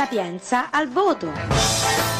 Sapienza al voto.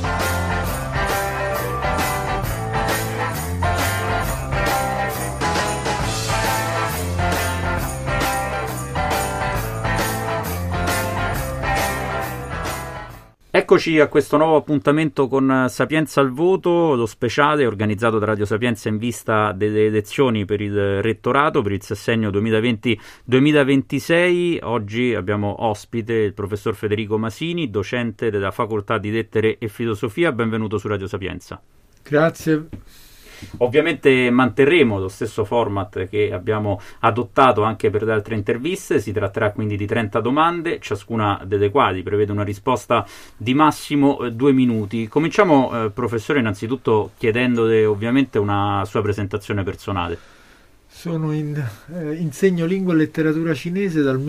Eccoci a questo nuovo appuntamento con Sapienza al voto, lo speciale organizzato da Radio Sapienza in vista delle elezioni per il rettorato, per il sessennio 2020-2026. Oggi abbiamo ospite il professor Federico Masini, docente della Facoltà di Lettere e Filosofia. Benvenuto su Radio Sapienza. Grazie. Ovviamente manterremo lo stesso format che abbiamo adottato anche per le altre interviste. Si tratterà quindi di 30 domande, ciascuna delle quali prevede una risposta di massimo 2 minuti. Cominciamo, professore, innanzitutto chiedendole ovviamente una sua presentazione personale. Insegno lingua e letteratura cinese dal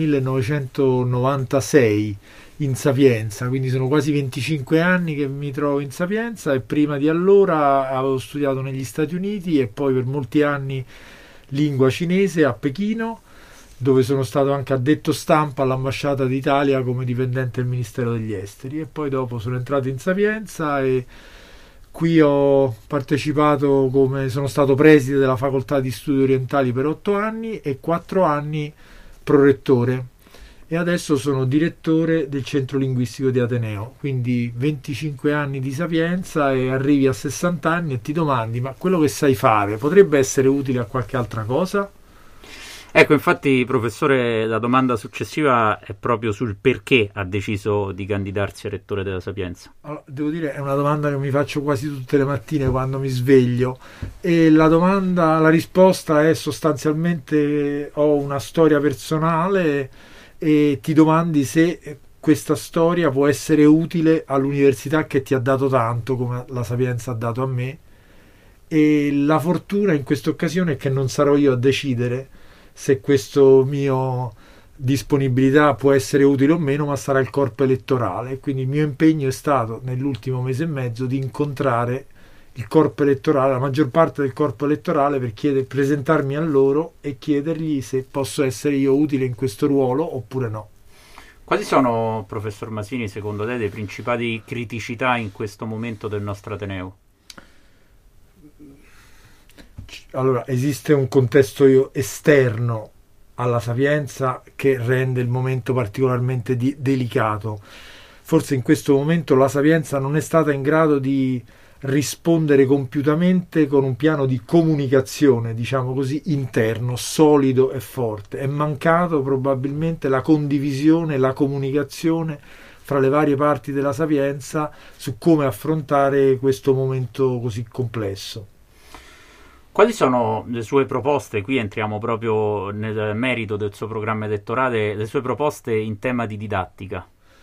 1996 in Sapienza, quindi sono quasi 25 anni che mi trovo in Sapienza, e prima di allora avevo studiato negli Stati Uniti e poi per molti anni lingua cinese a Pechino, dove sono stato anche addetto stampa all'ambasciata d'Italia come dipendente del Ministero degli Esteri, e poi dopo sono entrato in Sapienza e qui ho partecipato sono stato preside della Facoltà di Studi Orientali per 8 anni e 4 anni prorettore, e adesso sono direttore del Centro Linguistico di Ateneo. Quindi 25 anni di Sapienza, e arrivi a 60 anni e ti domandi: ma quello che sai fare potrebbe essere utile a qualche altra cosa? Ecco, infatti, professore, la domanda successiva è proprio sul perché ha deciso di candidarsi a rettore della Sapienza. Allora, devo dire, è una domanda che mi faccio quasi tutte le mattine quando mi sveglio, e la risposta è sostanzialmente: ho una storia personale e ti domandi se questa storia può essere utile all'università che ti ha dato tanto, come la Sapienza ha dato a me. E la fortuna in questa occasione è che non sarò io a decidere se questo mio disponibilità può essere utile o meno, ma sarà il corpo elettorale. Quindi il mio impegno è stato, nell'ultimo mese e mezzo, di incontrare il corpo elettorale, la maggior parte del corpo elettorale, per presentarmi a loro e chiedergli se posso essere io utile in questo ruolo oppure no. Quali sono, professor Masini, secondo lei, le principali criticità in questo momento del nostro Ateneo? Allora, esiste un contesto esterno alla Sapienza che rende il momento particolarmente delicato. Forse in questo momento la Sapienza non è stata in grado di rispondere compiutamente con un piano di comunicazione, diciamo così, interno, solido e forte. È mancato probabilmente la condivisione, la comunicazione fra le varie parti della Sapienza su come affrontare questo momento così complesso. Quali sono le sue proposte? Qui entriamo proprio nel merito del suo programma elettorale, le sue proposte in tema di didattica.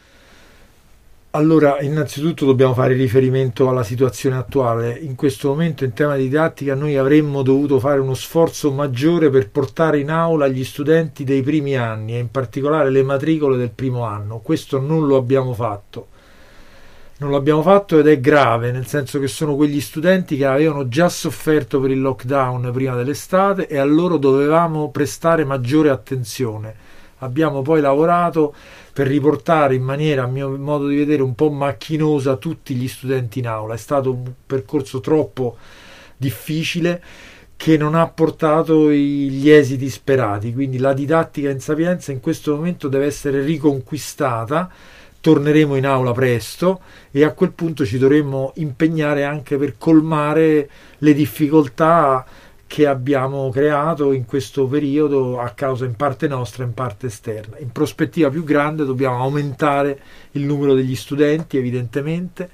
Allora, innanzitutto dobbiamo fare riferimento alla situazione attuale. In questo momento, in tema di didattica, noi avremmo dovuto fare uno sforzo maggiore per portare in aula gli studenti dei primi anni, e in particolare le matricole del primo anno. Questo non lo abbiamo fatto. Non l'abbiamo fatto, ed è grave, nel senso che sono quegli studenti che avevano già sofferto per il lockdown prima dell'estate, e a loro dovevamo prestare maggiore attenzione. Abbiamo poi lavorato per riportare in maniera, a mio modo di vedere, un po' macchinosa tutti gli studenti in aula. È stato un percorso troppo difficile che non ha portato gli esiti sperati, quindi la didattica in Sapienza in questo momento deve essere riconquistata. Torneremo in aula presto e a quel punto ci dovremo impegnare anche per colmare le difficoltà che abbiamo creato in questo periodo a causa in parte nostra e in parte esterna. In prospettiva più grande dobbiamo aumentare il numero degli studenti, evidentemente,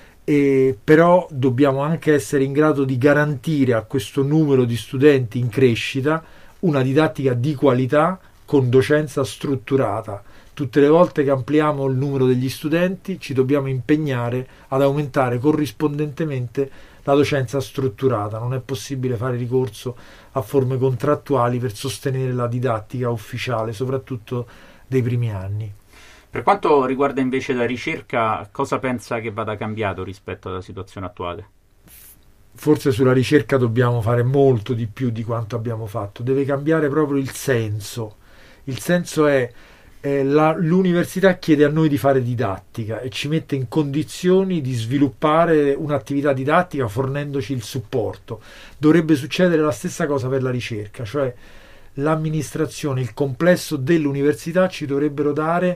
però dobbiamo anche essere in grado di garantire a questo numero di studenti in crescita una didattica di qualità con docenza strutturata. Tutte le volte che ampliamo il numero degli studenti ci dobbiamo impegnare ad aumentare corrispondentemente la docenza strutturata. Non è possibile fare ricorso a forme contrattuali per sostenere la didattica ufficiale, soprattutto dei primi anni. Per quanto riguarda invece la ricerca, cosa pensa che vada cambiato rispetto alla situazione attuale? Forse sulla ricerca dobbiamo fare molto di più di quanto abbiamo fatto. Deve cambiare proprio il senso. Il senso è l'università chiede a noi di fare didattica e ci mette in condizioni di sviluppare un'attività didattica fornendoci il supporto. Dovrebbe succedere la stessa cosa per la ricerca, cioè l'amministrazione, il complesso dell'università ci dovrebbero dare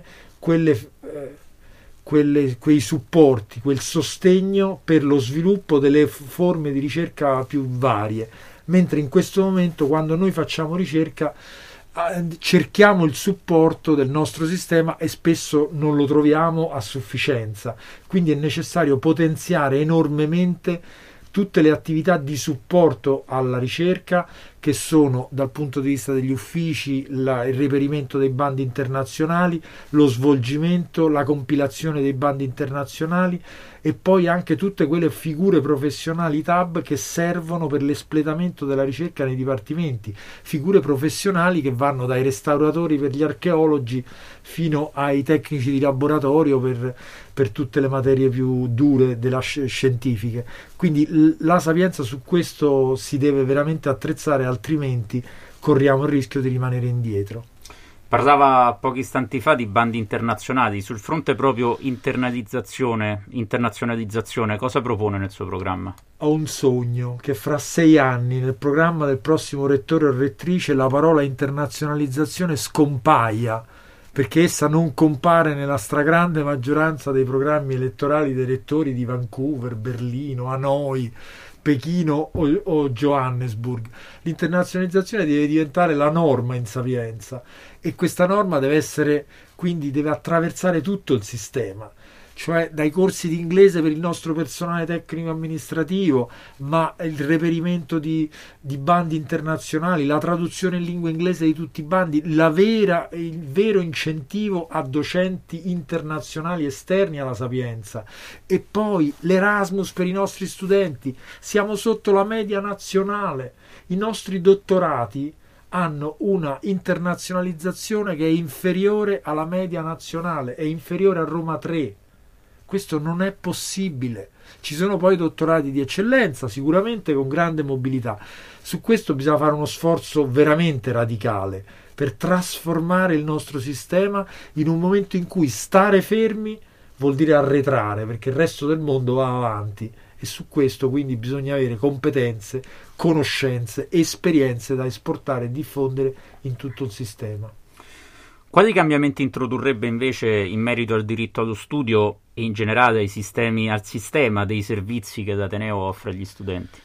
quei supporti, quel sostegno per lo sviluppo delle forme di ricerca più varie, mentre in questo momento, quando noi facciamo ricerca, cerchiamo il supporto del nostro sistema e spesso non lo troviamo a sufficienza, quindi è necessario potenziare enormemente tutte le attività di supporto alla ricerca, che sono dal punto di vista degli uffici il reperimento dei bandi internazionali, lo svolgimento, la compilazione dei bandi internazionali e poi anche tutte quelle figure professionali TAB che servono per l'espletamento della ricerca nei dipartimenti, figure professionali che vanno dai restauratori per gli archeologi fino ai tecnici di laboratorio per tutte le materie più dure della scientifiche. Quindi la Sapienza su questo si deve veramente attrezzare, altrimenti corriamo il rischio di rimanere indietro. Parlava pochi istanti fa di bandi internazionali. Sul fronte proprio internazionalizzazione, cosa propone nel suo programma? Ho un sogno che fra 6 anni nel programma del prossimo rettore o rettrice la parola internazionalizzazione scompaia, perché essa non compare nella stragrande maggioranza dei programmi elettorali dei rettori di Vancouver, Berlino, Hanoi, Pechino o Johannesburg. L'internazionalizzazione deve diventare la norma in Sapienza e questa norma deve attraversare tutto il sistema, cioè dai corsi di inglese per il nostro personale tecnico amministrativo, ma il reperimento di bandi internazionali, la traduzione in lingua inglese di tutti i bandi, il vero incentivo a docenti internazionali esterni alla Sapienza, e poi l'Erasmus per i nostri studenti. Siamo sotto la media nazionale, i nostri dottorati hanno una internazionalizzazione che è inferiore alla media nazionale, è inferiore a Roma 3. Questo non è possibile. Ci sono poi dottorati di eccellenza, sicuramente con grande mobilità. Su questo bisogna fare uno sforzo veramente radicale per trasformare il nostro sistema in un momento in cui stare fermi vuol dire arretrare, perché il resto del mondo va avanti, e su questo quindi bisogna avere competenze, conoscenze, esperienze da esportare e diffondere in tutto il sistema. Quali cambiamenti introdurrebbe invece in merito al diritto allo studio e in generale al sistema dei servizi che l'Ateneo offre agli studenti?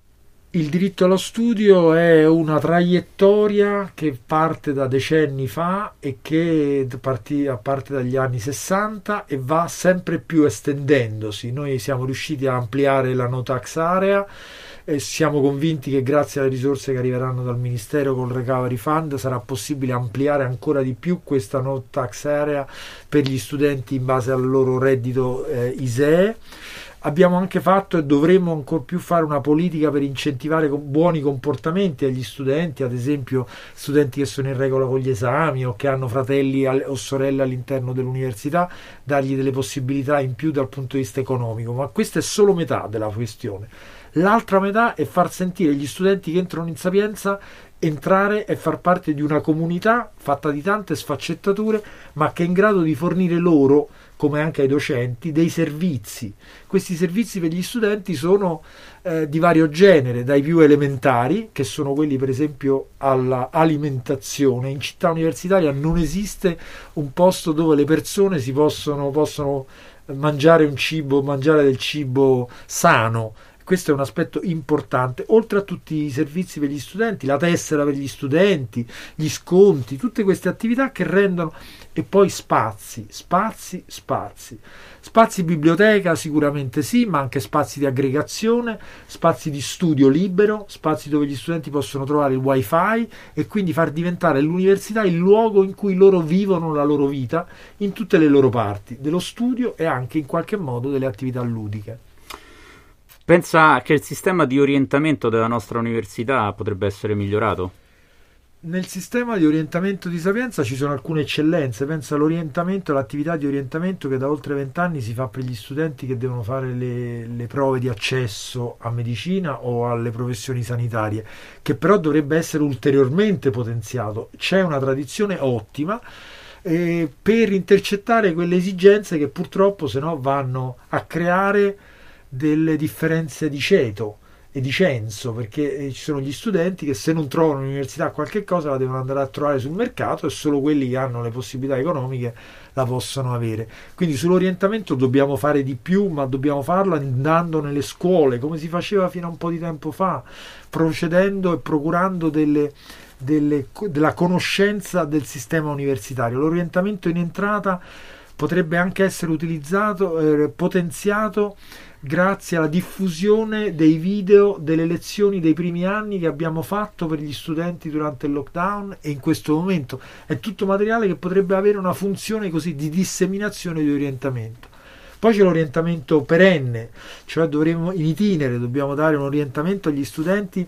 Il diritto allo studio è una traiettoria che parte da decenni fa e che parte dagli anni 60 e va sempre più estendendosi. Noi siamo riusciti a ampliare la no tax area e siamo convinti che grazie alle risorse che arriveranno dal Ministero col Recovery Fund sarà possibile ampliare ancora di più questa no tax area per gli studenti in base al loro reddito ISEE. Abbiamo anche fatto e dovremmo ancor più fare una politica per incentivare buoni comportamenti agli studenti, ad esempio studenti che sono in regola con gli esami o che hanno fratelli o sorelle all'interno dell'università, dargli delle possibilità in più dal punto di vista economico, ma questa è solo metà della questione. L'altra metà è far sentire gli studenti che entrano in Sapienza entrare e far parte di una comunità fatta di tante sfaccettature, ma che è in grado di fornire loro, come anche ai docenti, dei servizi. Questi servizi per gli studenti sono di vario genere, dai più elementari, che sono quelli per esempio all'alimentazione. In città universitaria non esiste un posto dove le persone si possono mangiare del cibo sano. Questo è un aspetto importante, oltre a tutti i servizi per gli studenti, la tessera per gli studenti, gli sconti, tutte queste attività che rendono, e poi spazi biblioteca sicuramente sì, ma anche spazi di aggregazione, spazi di studio libero, spazi dove gli studenti possono trovare il wifi e quindi far diventare l'università il luogo in cui loro vivono la loro vita in tutte le loro parti, dello studio e anche in qualche modo delle attività ludiche. Pensa che il sistema di orientamento della nostra università potrebbe essere migliorato? Nel sistema di orientamento di Sapienza ci sono alcune eccellenze. Pensa all'orientamento, all'attività di orientamento che da oltre 20 anni si fa per gli studenti che devono fare le prove di accesso a medicina o alle professioni sanitarie, che però dovrebbe essere ulteriormente potenziato. C'è una tradizione ottima per intercettare quelle esigenze che purtroppo se no vanno a creare delle differenze di ceto e di censo, perché ci sono gli studenti che se non trovano all'università qualche cosa la devono andare a trovare sul mercato, e solo quelli che hanno le possibilità economiche la possono avere. Quindi sull'orientamento dobbiamo fare di più, ma dobbiamo farlo andando nelle scuole come si faceva fino a un po' di tempo fa, procedendo e procurando della conoscenza del sistema universitario. L'orientamento in entrata potrebbe anche essere utilizzato, potenziato grazie alla diffusione dei video delle lezioni dei primi anni che abbiamo fatto per gli studenti durante il lockdown, e in questo momento è tutto materiale che potrebbe avere una funzione così di disseminazione di orientamento. Poi c'è l'orientamento perenne, cioè in itinere dobbiamo dare un orientamento agli studenti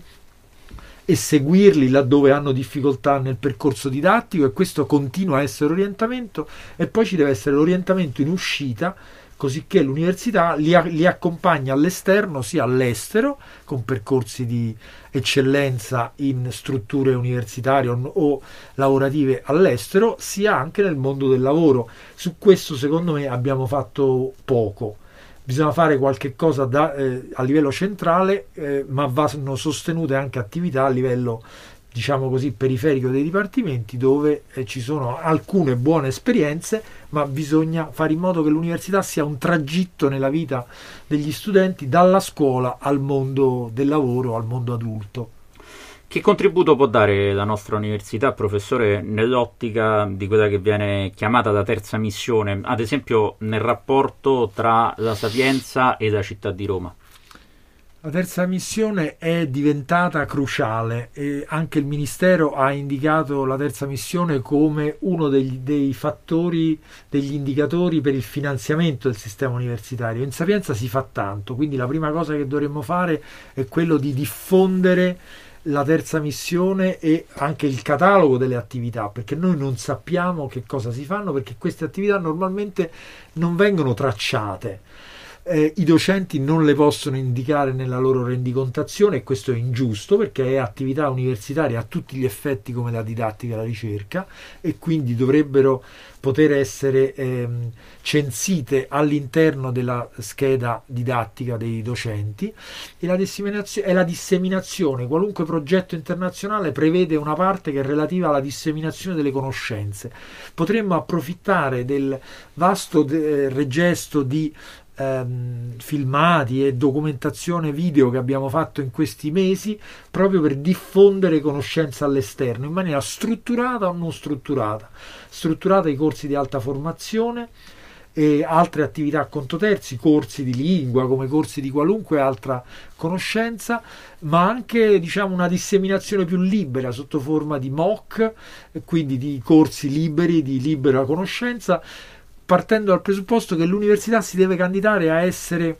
e seguirli laddove hanno difficoltà nel percorso didattico, e questo continua a essere orientamento. E poi ci deve essere l'orientamento in uscita, così che l'università li accompagna all'esterno, sia all'estero, con percorsi di eccellenza in strutture universitarie o lavorative all'estero, sia anche nel mondo del lavoro. Su questo secondo me abbiamo fatto poco. Bisogna fare qualche cosa a livello centrale, ma vanno sostenute anche attività a livello, diciamo così, periferico dei dipartimenti, dove ci sono alcune buone esperienze, ma bisogna fare in modo che l'università sia un tragitto nella vita degli studenti dalla scuola al mondo del lavoro, al mondo adulto. Che contributo può dare la nostra università, professore, nell'ottica di quella che viene chiamata la terza missione, ad esempio nel rapporto tra la Sapienza e la città di Roma? La terza missione è diventata cruciale, e anche il Ministero ha indicato la terza missione come uno dei fattori, degli indicatori per il finanziamento del sistema universitario. In Sapienza si fa tanto, quindi la prima cosa che dovremmo fare è quello di diffondere la terza missione e anche il catalogo delle attività, perché noi non sappiamo che cosa si fanno, perché queste attività normalmente non vengono tracciate. I docenti non le possono indicare nella loro rendicontazione, e questo è ingiusto, perché è attività universitaria a tutti gli effetti come la didattica e la ricerca, e quindi dovrebbero poter essere censite all'interno della scheda didattica dei docenti. E la disseminazione, qualunque progetto internazionale prevede una parte che è relativa alla disseminazione delle conoscenze. Potremmo approfittare del vasto regesto di filmati e documentazione video che abbiamo fatto in questi mesi proprio per diffondere conoscenza all'esterno in maniera strutturata o non strutturata i corsi di alta formazione e altre attività a conto terzi, corsi di lingua come corsi di qualunque altra conoscenza, ma anche diciamo una disseminazione più libera sotto forma di MOOC, quindi di corsi liberi di libera conoscenza, partendo dal presupposto che l'università si deve candidare a essere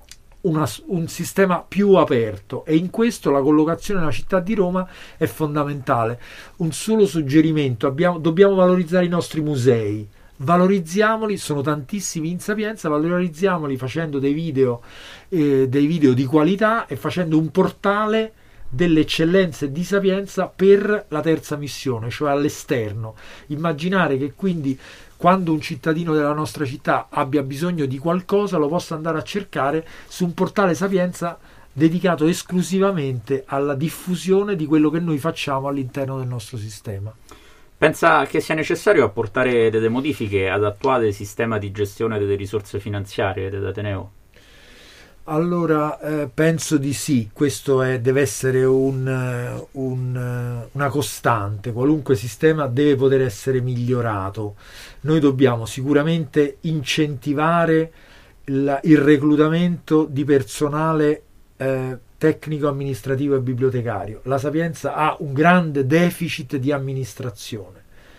un sistema più aperto, e in questo la collocazione nella città di Roma è fondamentale. Un solo suggerimento: dobbiamo valorizzare i nostri musei, valorizziamoli, sono tantissimi in Sapienza, valorizziamoli facendo dei video di qualità e facendo un portale delle eccellenze di Sapienza per la terza missione, cioè all'esterno. Immaginare che quindi quando un cittadino della nostra città abbia bisogno di qualcosa lo possa andare a cercare su un portale Sapienza dedicato esclusivamente alla diffusione di quello che noi facciamo all'interno del nostro sistema. Pensa che sia necessario apportare delle modifiche all'attuale sistema di gestione delle risorse finanziarie dell'Ateneo? Allora, penso di sì, questo deve essere una costante. Qualunque sistema deve poter essere migliorato. Noi dobbiamo sicuramente incentivare il reclutamento di personale tecnico, amministrativo e bibliotecario. La Sapienza ha un grande deficit di amministrazione.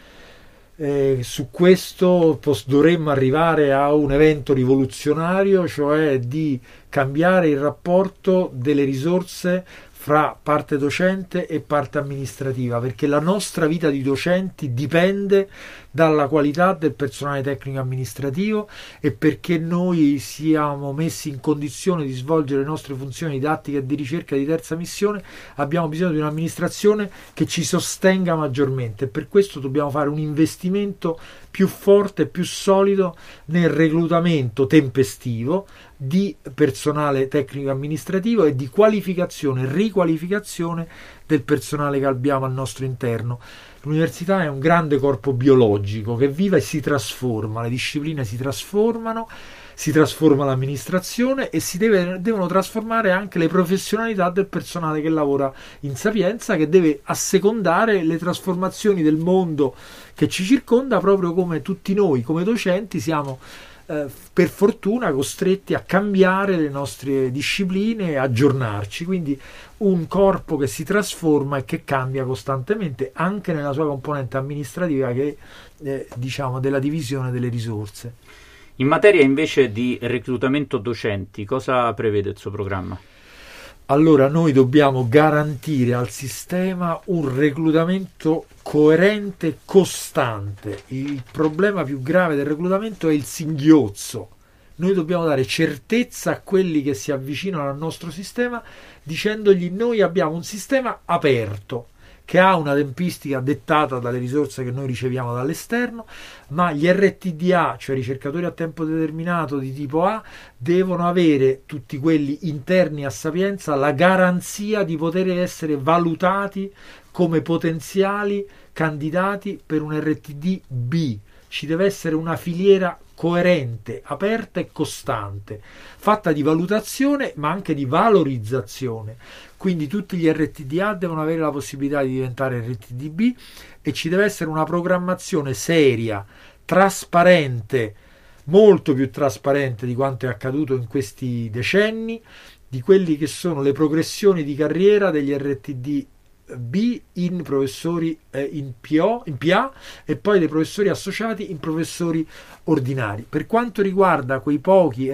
Su questo dovremmo arrivare a un evento rivoluzionario, cioè di cambiare il rapporto delle risorse fra parte docente e parte amministrativa, perché la nostra vita di docenti dipende dalla qualità del personale tecnico amministrativo, e perché noi siamo messi in condizione di svolgere le nostre funzioni didattiche e di ricerca di terza missione abbiamo bisogno di un'amministrazione che ci sostenga maggiormente, e per questo dobbiamo fare un investimento più forte e più solido nel reclutamento tempestivo di personale tecnico amministrativo e di qualificazione e riqualificazione del personale che abbiamo al nostro interno. L'università è un grande corpo biologico che vive e si trasforma, le discipline si trasformano, si trasforma l'amministrazione e devono trasformare anche le professionalità del personale che lavora in Sapienza, che deve assecondare le trasformazioni del mondo che ci circonda, proprio come tutti noi come docenti siamo per fortuna costretti a cambiare le nostre discipline e aggiornarci. Quindi un corpo che si trasforma e che cambia costantemente anche nella sua componente amministrativa, che è diciamo della divisione delle risorse. In materia invece di reclutamento docenti, cosa prevede il suo programma? Allora, noi dobbiamo garantire al sistema un reclutamento coerente e costante. Il problema più grave del reclutamento è il singhiozzo. Noi dobbiamo dare certezza a quelli che si avvicinano al nostro sistema, dicendogli: noi abbiamo un sistema aperto, che ha una tempistica dettata dalle risorse che noi riceviamo dall'esterno, ma gli RTDA, cioè ricercatori a tempo determinato di tipo A, devono avere, tutti quelli interni a Sapienza, la garanzia di poter essere valutati come potenziali candidati per un RTD B. Ci deve essere una filiera coerente, aperta e costante, fatta di valutazione ma anche di valorizzazione. Quindi tutti gli RTDA devono avere la possibilità di diventare RTDB e ci deve essere una programmazione seria, trasparente, molto più trasparente di quanto è accaduto in questi decenni, di quelli che sono le progressioni di carriera degli RTD B in professori in PA e poi dei professori associati in professori ordinari. Per quanto riguarda quei pochi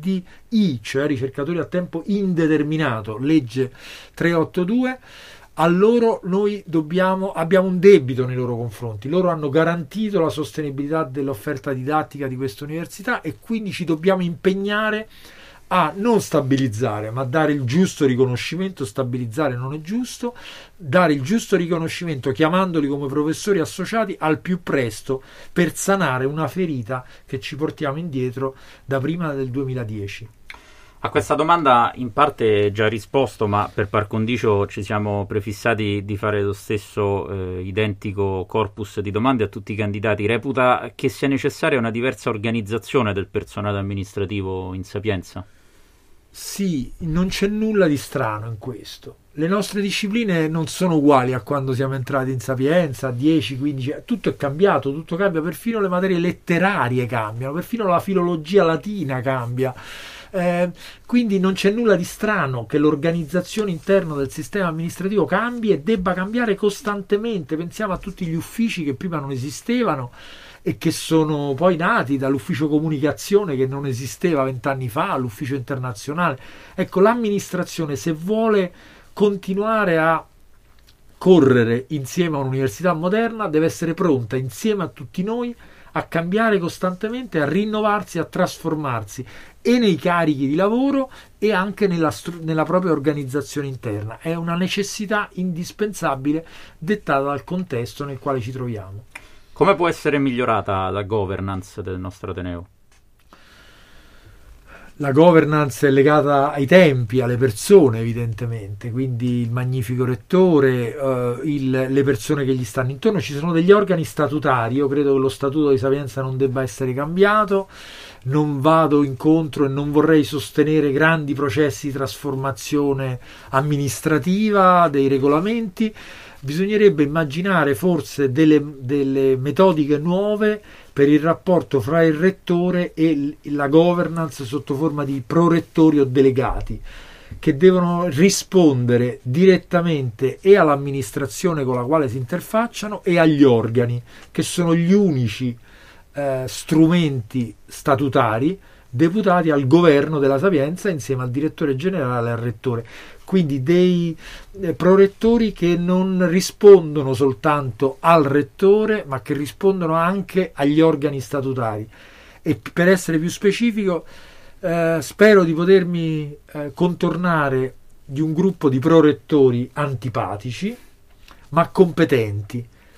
RTDI, cioè ricercatori a tempo indeterminato, legge 382, a loro noi abbiamo un debito nei loro confronti. Loro hanno garantito la sostenibilità dell'offerta didattica di questa università e quindi ci dobbiamo impegnare a non stabilizzare, ma dare il giusto riconoscimento. Stabilizzare non è giusto, dare il giusto riconoscimento chiamandoli come professori associati al più presto, per sanare una ferita che ci portiamo indietro da prima del 2010. A questa domanda in parte è già risposto, ma per par condicio ci siamo prefissati di fare lo stesso identico corpus di domande a tutti i candidati. Reputa che sia necessaria una diversa organizzazione del personale amministrativo in Sapienza? Sì, non c'è nulla di strano in questo. Le nostre discipline non sono uguali a quando siamo entrati in Sapienza, 10, 15, tutto è cambiato, tutto cambia, perfino le materie letterarie cambiano, perfino la filologia latina cambia. Quindi non c'è nulla di strano che l'organizzazione interna del sistema amministrativo cambi e debba cambiare costantemente. Pensiamo a tutti gli uffici che prima non esistevano e che sono poi nati dall'ufficio comunicazione che non esisteva 20 anni fa, l'ufficio internazionale. Ecco, l'amministrazione, se vuole continuare a correre insieme a un'università moderna, deve essere pronta insieme a tutti noi a cambiare costantemente, a rinnovarsi, a trasformarsi e nei carichi di lavoro e anche nella propria organizzazione interna. È una necessità indispensabile dettata dal contesto nel quale ci troviamo. Come può essere migliorata la governance del nostro Ateneo? La governance è legata ai tempi, alle persone evidentemente, quindi il magnifico rettore, le persone che gli stanno intorno. Ci sono degli organi statutari, io credo che lo statuto di Sapienza non debba essere cambiato, non vado incontro e non vorrei sostenere grandi processi di trasformazione amministrativa dei regolamenti. Bisognerebbe immaginare forse delle metodiche nuove per il rapporto fra il rettore e la governance sotto forma di prorettori o delegati, che devono rispondere direttamente e all'amministrazione con la quale si interfacciano e agli organi, che sono gli unici strumenti statutari deputati al governo della Sapienza insieme al direttore generale e al rettore. Quindi dei prorettori che non rispondono soltanto al rettore, ma che rispondono anche agli organi statutari. E per essere più specifico, spero di potermi contornare di un gruppo di prorettori antipatici, ma competenti,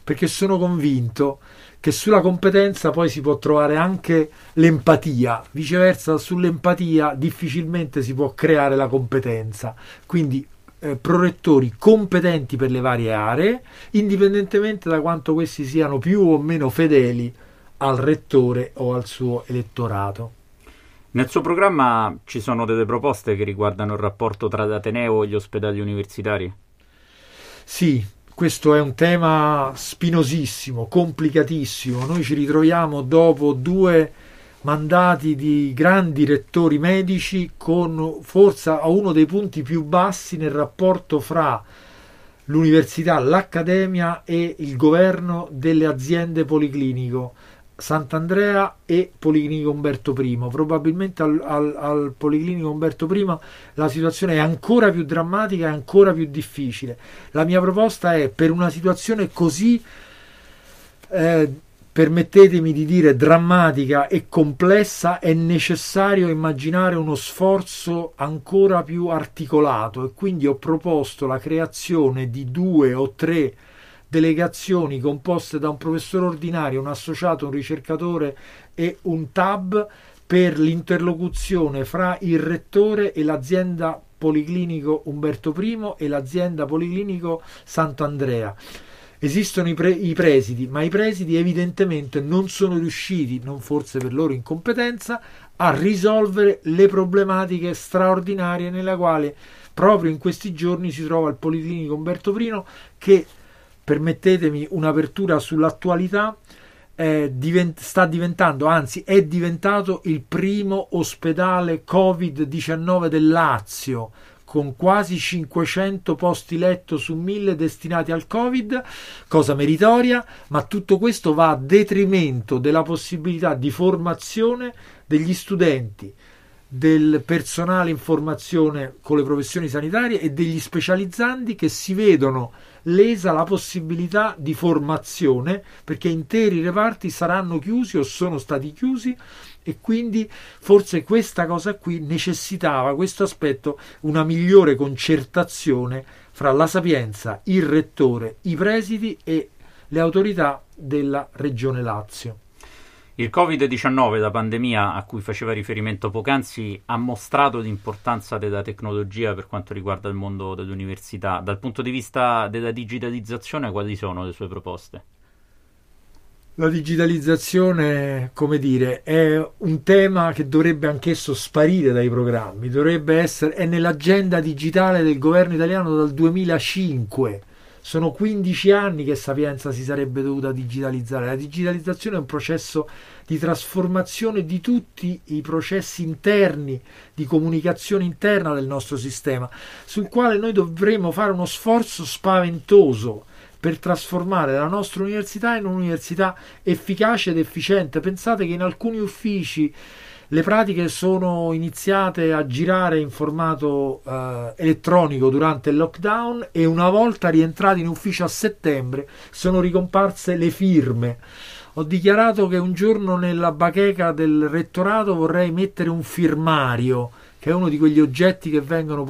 perché sono convinto che sulla competenza poi si può trovare anche l'empatia, viceversa sull'empatia difficilmente si può creare la competenza, quindi prorettori competenti per le varie aree, indipendentemente da quanto questi siano più o meno fedeli al rettore o al suo elettorato. Nel suo programma ci sono delle proposte che riguardano il rapporto tra l'Ateneo e gli ospedali universitari? Sì, questo è un tema spinosissimo, complicatissimo. Noi ci ritroviamo dopo 2 mandati di grandi rettori medici con forse a uno dei punti più bassi nel rapporto fra l'università, l'accademia e il governo delle aziende policlinico Sant'Andrea e Policlinico Umberto I. Probabilmente al Policlinico Umberto I la situazione è ancora più drammatica e ancora più difficile. La mia proposta è, per una situazione così permettetemi di dire drammatica e complessa, è necessario immaginare uno sforzo ancora più articolato, e quindi ho proposto la creazione di 2 o 3 delegazioni composte da un professore ordinario, un associato, un ricercatore e un TAB per l'interlocuzione fra il rettore e l'azienda Policlinico Umberto I e l'azienda Policlinico Sant'Andrea. Esistono i presidi, ma i presidi evidentemente non sono riusciti, non forse per loro incompetenza, a risolvere le problematiche straordinarie nella quale proprio in questi giorni si trova il Policlinico Umberto I, che, permettetemi un'apertura sull'attualità, sta diventando, anzi è diventato il primo ospedale Covid-19 del Lazio, con quasi 500 posti letto su 1000 destinati al Covid, cosa meritoria, ma tutto questo va a detrimento della possibilità di formazione degli studenti, del personale in formazione con le professioni sanitarie e degli specializzandi, che si vedono lesa la possibilità di formazione, perché interi reparti saranno chiusi o sono stati chiusi, e quindi forse questa cosa qui necessitava, questo aspetto, una migliore concertazione fra la Sapienza, il rettore, i presidi e le autorità della Regione Lazio. Il Covid-19, la pandemia a cui faceva riferimento poc'anzi, ha mostrato l'importanza della tecnologia per quanto riguarda il mondo dell'università. Dal punto di vista della digitalizzazione, quali sono le sue proposte? La digitalizzazione, come dire, è un tema che dovrebbe anch'esso sparire dai programmi, è nell'agenda digitale del governo italiano dal 2005. Sono 15 anni che Sapienza si sarebbe dovuta digitalizzare. La digitalizzazione è un processo di trasformazione di tutti i processi interni, di comunicazione interna del nostro sistema, sul quale noi dovremo fare uno sforzo spaventoso per trasformare la nostra università in un'università efficace ed efficiente. Pensate che in alcuni uffici le pratiche sono iniziate a girare in formato elettronico durante il lockdown, e una volta rientrati in ufficio a settembre sono ricomparse le firme. Ho dichiarato che un giorno nella bacheca del rettorato vorrei mettere un firmario, che è uno di quegli oggetti che vengono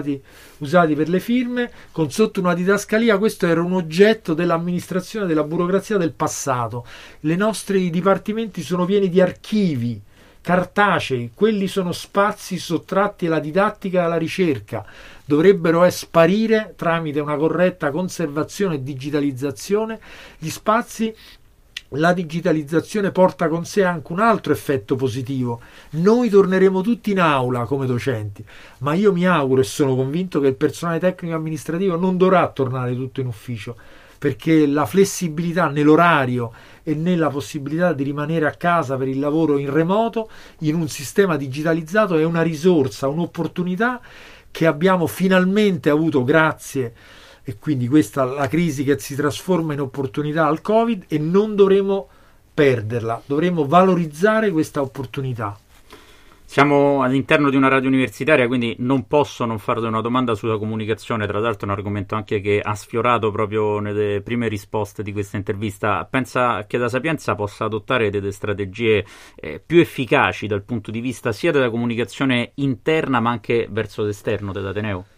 usati per le firme, con sotto una didascalia. Questo era un oggetto dell'amministrazione, della burocrazia del passato. I nostri dipartimenti sono pieni di archivi cartacei, quelli sono spazi sottratti alla didattica e alla ricerca, dovrebbero sparire tramite una corretta conservazione e digitalizzazione. Gli spazi, la digitalizzazione porta con sé anche un altro effetto positivo: noi torneremo tutti in aula come docenti, ma io mi auguro e sono convinto che il personale tecnico amministrativo non dovrà tornare tutto in ufficio, perché la flessibilità nell'orario e nella possibilità di rimanere a casa per il lavoro in remoto in un sistema digitalizzato è una risorsa, un'opportunità che abbiamo finalmente avuto grazie, e quindi questa è la crisi che si trasforma in opportunità al Covid, e non dovremo perderla, dovremo valorizzare questa opportunità. Siamo all'interno di una radio universitaria, quindi non posso non farle una domanda sulla comunicazione. Tra l'altro è un argomento anche che ha sfiorato proprio nelle prime risposte di questa intervista. Pensa che la Sapienza possa adottare delle strategie più efficaci dal punto di vista sia della comunicazione interna ma anche verso l'esterno dell'Ateneo?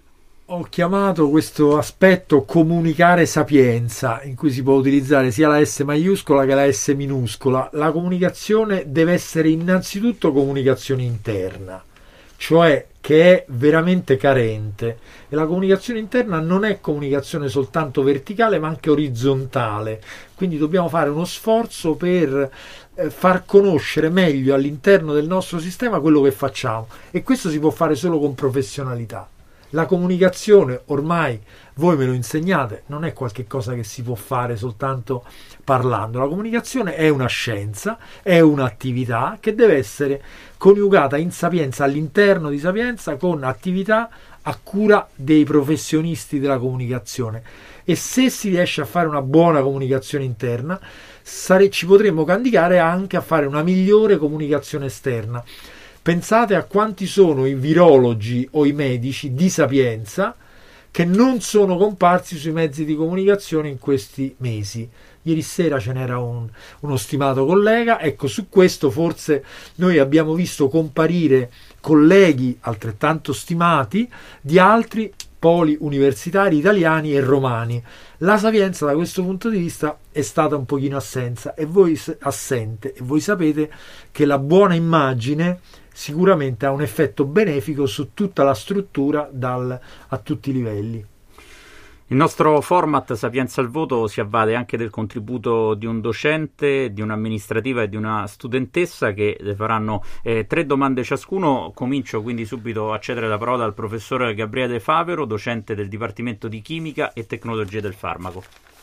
ho chiamato questo aspetto comunicare sapienza, in cui si può utilizzare sia la S maiuscola che la S minuscola. La comunicazione deve essere innanzitutto comunicazione interna, cioè che è veramente carente, e la comunicazione interna non è comunicazione soltanto verticale ma anche orizzontale, quindi dobbiamo fare uno sforzo per far conoscere meglio all'interno del nostro sistema quello che facciamo, e questo si può fare solo con professionalità. La comunicazione, ormai voi me lo insegnate, non è qualche cosa che si può fare soltanto parlando. La comunicazione è una scienza, è un'attività che deve essere coniugata in Sapienza, all'interno di Sapienza, con attività a cura dei professionisti della comunicazione. E se si riesce a fare una buona comunicazione interna, ci potremmo candidare anche a fare una migliore comunicazione esterna. Pensate a quanti sono i virologi o i medici di Sapienza che non sono comparsi sui mezzi di comunicazione in questi mesi. Ieri sera ce n'era uno stimato collega. Ecco, su questo forse noi abbiamo visto comparire colleghi altrettanto stimati di altri poli universitari italiani e romani. La Sapienza da questo punto di vista è stata un pochino assente, e voi sapete che la buona immagine sicuramente ha un effetto benefico su tutta la struttura a tutti i livelli. Il nostro format Sapienza al voto si avvale anche del contributo di un docente, di un'amministrativa e di una studentessa, che le faranno 3 domande ciascuno. Comincio quindi subito a cedere la parola al professor Gabriele Favero, docente del Dipartimento di Chimica e Tecnologie del Farmaco.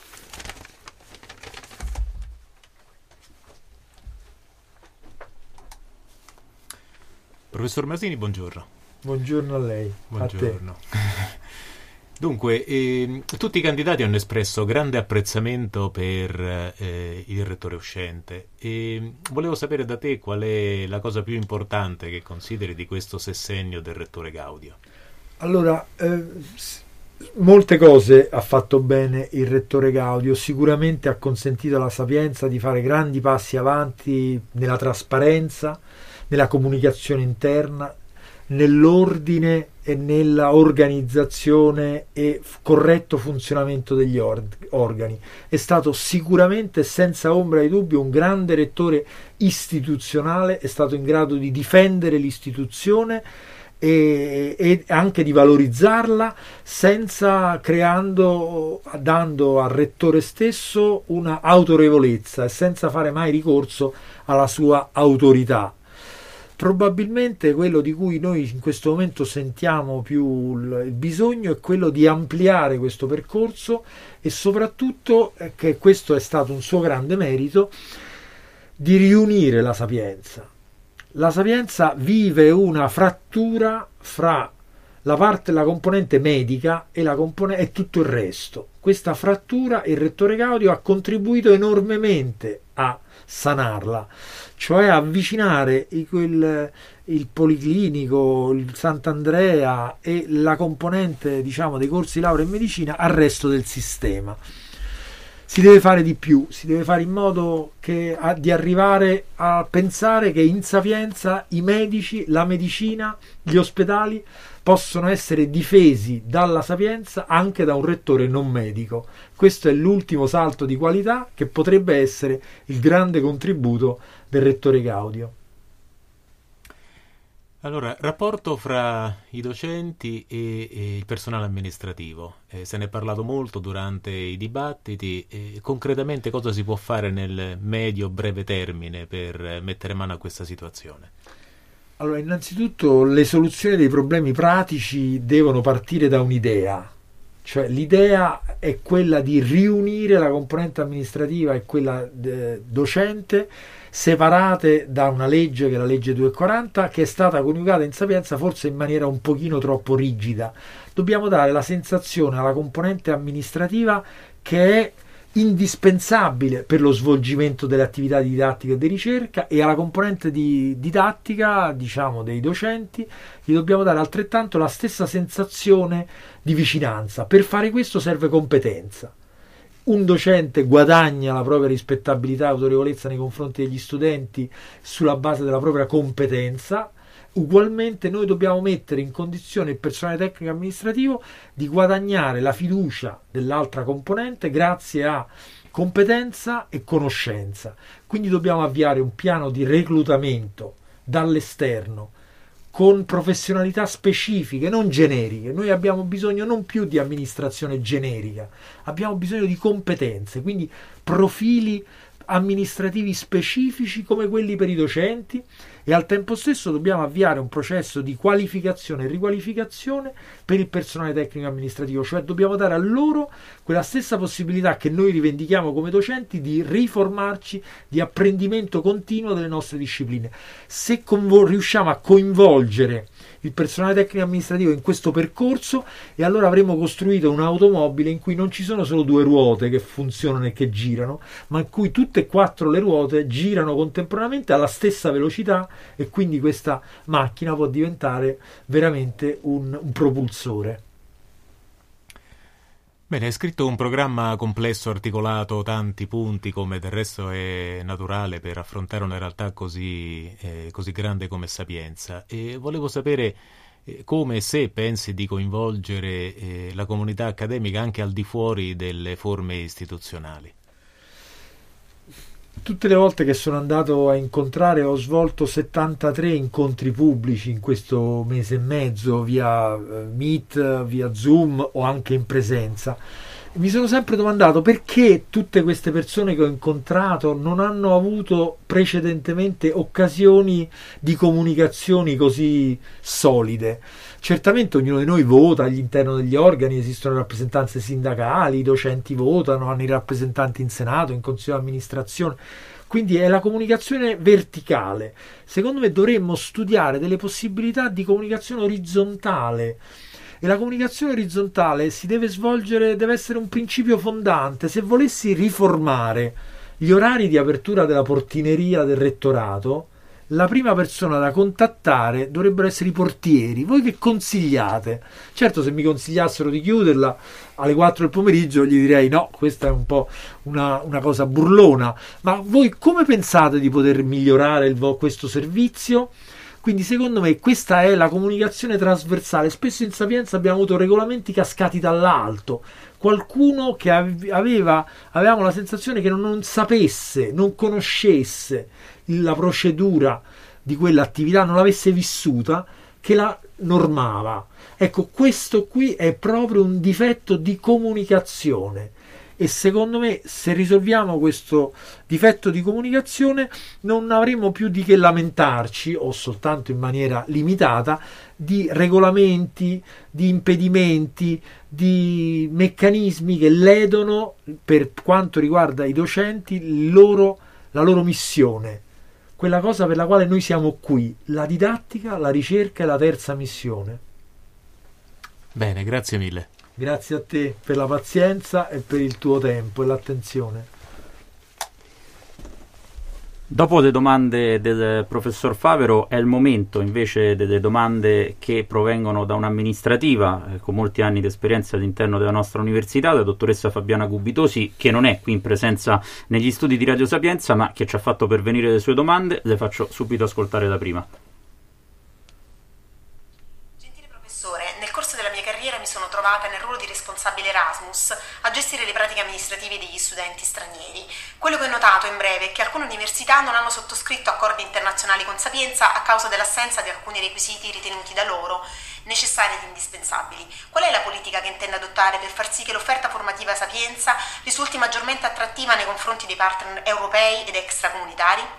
Professor Masini, buongiorno. Buongiorno a lei. Buongiorno. A te. Dunque, tutti i candidati hanno espresso grande apprezzamento per il rettore uscente, e volevo sapere da te qual è la cosa più importante che consideri di questo sessennio del rettore Gaudio. Allora, molte cose ha fatto bene il rettore Gaudio. Sicuramente ha consentito alla Sapienza di fare grandi passi avanti nella trasparenza, nella comunicazione interna, nell'ordine e nella organizzazione e corretto funzionamento degli organi. È stato sicuramente, senza ombra di dubbio, un grande rettore istituzionale. È stato in grado di difendere l'istituzione e anche di valorizzarla, senza dando al rettore stesso una autorevolezza e senza fare mai ricorso alla sua autorità. Probabilmente quello di cui noi in questo momento sentiamo più il bisogno è quello di ampliare questo percorso, e soprattutto, che questo è stato un suo grande merito, di riunire la Sapienza. La Sapienza vive una frattura fra la componente medica e tutto il resto. Questa frattura il rettore Gaudio ha contribuito enormemente a sanarla, cioè avvicinare il Policlinico, il Sant'Andrea e la componente, diciamo, dei corsi di laurea in medicina al resto del sistema. Si deve fare di più, si deve fare in modo di arrivare a pensare che in Sapienza i medici, la medicina, gli ospedali possono essere difesi dalla Sapienza anche da un rettore non medico. Questo è l'ultimo salto di qualità che potrebbe essere il grande contributo del rettore Gaudio. Allora, rapporto fra i docenti e il personale amministrativo. Se ne è parlato molto durante i dibattiti. Concretamente cosa si può fare nel medio-breve termine per mettere mano a questa situazione? Allora, innanzitutto le soluzioni dei problemi pratici devono partire da un'idea. Cioè l'idea è quella di riunire la componente amministrativa e quella docente, separate da una legge, che è la legge 240, che è stata coniugata in Sapienza forse in maniera un pochino troppo rigida. Dobbiamo dare la sensazione alla componente amministrativa che è indispensabile per lo svolgimento delle attività di didattica e di ricerca, e alla componente di didattica, diciamo, dei docenti, gli dobbiamo dare altrettanto la stessa sensazione di vicinanza. Per fare questo serve competenza. Un docente guadagna la propria rispettabilità e autorevolezza nei confronti degli studenti sulla base della propria competenza. Ugualmente noi dobbiamo mettere in condizione il personale tecnico amministrativo di guadagnare la fiducia dell'altra componente grazie a competenza e conoscenza. Quindi dobbiamo avviare un piano di reclutamento dall'esterno con professionalità specifiche, non generiche. Noi abbiamo bisogno non più di amministrazione generica, abbiamo bisogno di competenze, quindi profili amministrativi specifici come quelli per i docenti, e al tempo stesso dobbiamo avviare un processo di qualificazione e riqualificazione per il personale tecnico amministrativo, cioè dobbiamo dare a loro quella stessa possibilità che noi rivendichiamo come docenti di riformarci, di apprendimento continuo delle nostre discipline. Se riusciamo a coinvolgere il personale tecnico amministrativo in questo percorso, e allora avremo costruito un'automobile in cui non ci sono solo due ruote che funzionano e che girano, ma in cui tutte e quattro le ruote girano contemporaneamente alla stessa velocità, e quindi questa macchina può diventare veramente un propulsore. Bene, hai scritto un programma complesso, articolato, tanti punti, come del resto è naturale per affrontare una realtà così grande come Sapienza. E volevo sapere come e se pensi di coinvolgere la comunità accademica anche al di fuori delle forme istituzionali. Tutte le volte che sono andato a incontrare, ho svolto 73 incontri pubblici in questo mese e mezzo via Meet, via Zoom o anche in presenza. Mi sono sempre domandato perché tutte queste persone che ho incontrato non hanno avuto precedentemente occasioni di comunicazioni così solide. Certamente ognuno di noi vota all'interno degli organi, esistono rappresentanze sindacali, i docenti votano, hanno i rappresentanti in Senato, in Consiglio di amministrazione, quindi è la comunicazione verticale. Secondo me dovremmo studiare delle possibilità di comunicazione orizzontale, e la comunicazione orizzontale si deve svolgere, deve essere un principio fondante. Se volessi riformare gli orari di apertura della portineria del rettorato, la prima persona da contattare dovrebbero essere i portieri. Voi che consigliate? Certo, se mi consigliassero di chiuderla alle 4 del pomeriggio gli direi no, questa è un po' una cosa burlona, ma voi come pensate di poter migliorare questo servizio? Quindi secondo me questa è la comunicazione trasversale. Spesso in Sapienza abbiamo avuto regolamenti cascati dall'alto, qualcuno che avevamo la sensazione che non sapesse, non conoscesse la procedura di quell'attività, non l'avesse vissuta, che la normava. Ecco, questo qui è proprio un difetto di comunicazione, e secondo me se risolviamo questo difetto di comunicazione non avremo più di che lamentarci, o soltanto in maniera limitata, di regolamenti, di impedimenti, di meccanismi che ledono, per quanto riguarda i docenti, la loro missione, quella cosa per la quale noi siamo qui: la didattica, la ricerca e la terza missione. Bene, grazie mille. Grazie a te per la pazienza e per il tuo tempo e l'attenzione. Dopo le domande del professor Favero è il momento invece delle domande che provengono da un'amministrativa con molti anni di esperienza all'interno della nostra università, la dottoressa Fabiana Gubitosi, che non è qui in presenza negli studi di Radio Sapienza, ma che ci ha fatto pervenire le sue domande. Le faccio subito ascoltare la prima. Nel corso della mia carriera mi sono trovata nel ruolo di responsabile Erasmus a gestire le pratiche amministrative degli studenti stranieri. Quello che ho notato in breve è che alcune università non hanno sottoscritto accordi internazionali con Sapienza a causa dell'assenza di alcuni requisiti ritenuti da loro necessari ed indispensabili. Qual è la politica che intende adottare per far sì che l'offerta formativa Sapienza risulti maggiormente attrattiva nei confronti dei partner europei ed extracomunitari?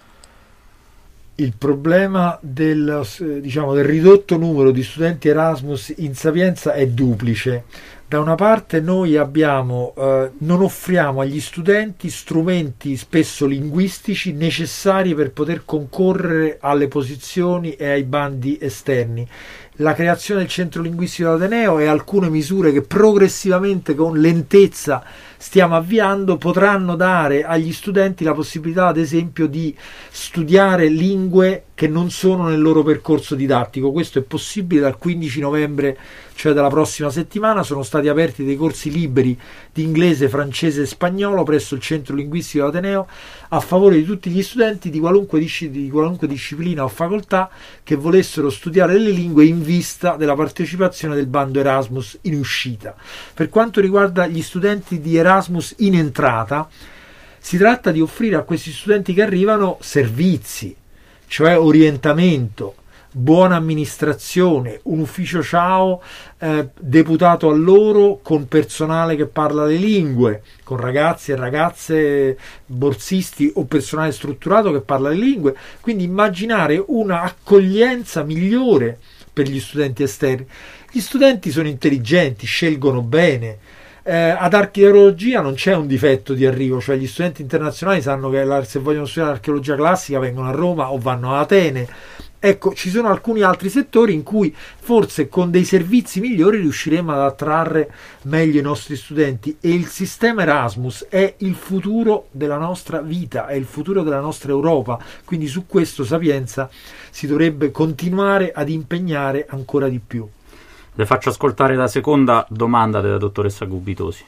Il problema del ridotto numero di studenti Erasmus in Sapienza è duplice. Da una parte noi non offriamo agli studenti strumenti spesso linguistici necessari per poter concorrere alle posizioni e ai bandi esterni. La creazione del centro linguistico d'Ateneo e alcune misure che progressivamente con lentezza stiamo avviando potranno dare agli studenti la possibilità, ad esempio, di studiare lingue che non sono nel loro percorso didattico. Questo è possibile dal 15 novembre, cioè dalla prossima settimana. Sono stati aperti dei corsi liberi di inglese, francese e spagnolo presso il Centro Linguistico Ateneo a favore di tutti gli studenti di qualunque disciplina o facoltà che volessero studiare le lingue in vista della partecipazione del bando Erasmus in uscita. Per quanto riguarda gli studenti di Erasmus in entrata, si tratta di offrire a questi studenti che arrivano servizi, cioè orientamento, buona amministrazione, un ufficio ciao deputato a loro con personale che parla le lingue, con ragazzi e ragazze borsisti o personale strutturato che parla le lingue. Quindi immaginare una accoglienza migliore per gli studenti esterni. Gli studenti sono intelligenti, scelgono bene. Ad archeologia non c'è un difetto di arrivo, cioè gli studenti internazionali sanno che se vogliono studiare l'archeologia classica vengono a Roma o vanno a Atene. Ecco, ci sono alcuni altri settori in cui forse con dei servizi migliori riusciremo ad attrarre meglio i nostri studenti, e il sistema Erasmus è il futuro della nostra vita, è il futuro della nostra Europa, quindi su questo Sapienza si dovrebbe continuare ad impegnare ancora di più. Le faccio ascoltare la seconda domanda della dottoressa Gubitosi.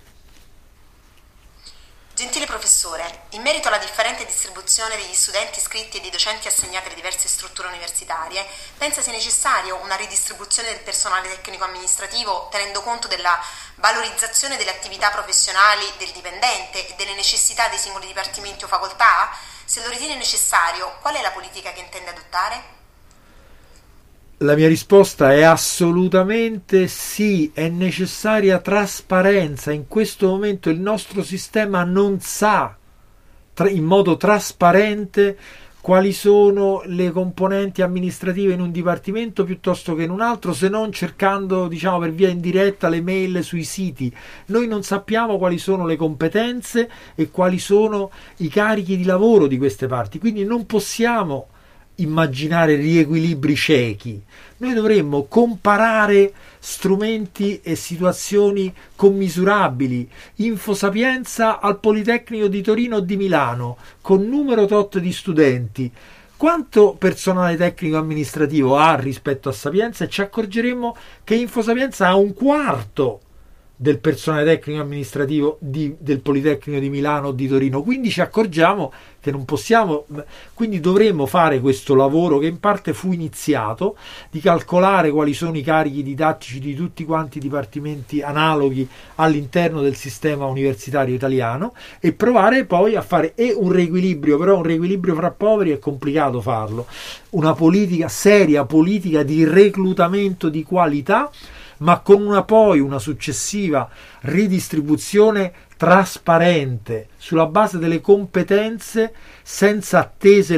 Gentile professore, in merito alla differente distribuzione degli studenti iscritti e dei docenti assegnati alle diverse strutture universitarie, pensa sia necessario una ridistribuzione del personale tecnico-amministrativo tenendo conto della valorizzazione delle attività professionali del dipendente e delle necessità dei singoli dipartimenti o facoltà? Se lo ritiene necessario, qual è la politica che intende adottare? La mia risposta è assolutamente sì, è necessaria trasparenza. In questo momento il nostro sistema non sa in modo trasparente quali sono le componenti amministrative in un dipartimento piuttosto che in un altro, se non cercando, diciamo, per via indiretta le mail sui siti. Noi non sappiamo quali sono le competenze e quali sono i carichi di lavoro di queste parti, quindi non possiamo immaginare riequilibri ciechi. Noi dovremmo comparare strumenti e situazioni commisurabili. Infosapienza al Politecnico di Torino o di Milano con numero tot di studenti, quanto personale tecnico amministrativo ha rispetto a Sapienza, e ci accorgeremo che Infosapienza ha un quarto del personale tecnico amministrativo del Politecnico di Milano o di Torino. Quindi ci accorgiamo che non possiamo, quindi dovremmo fare questo lavoro che in parte fu iniziato, di calcolare quali sono i carichi didattici di tutti quanti i dipartimenti analoghi all'interno del sistema universitario italiano, e provare poi a fare un riequilibrio, però un riequilibrio fra poveri è complicato farlo, una politica seria, politica di reclutamento di qualità, ma con una successiva ridistribuzione trasparente sulla base delle competenze, senza attese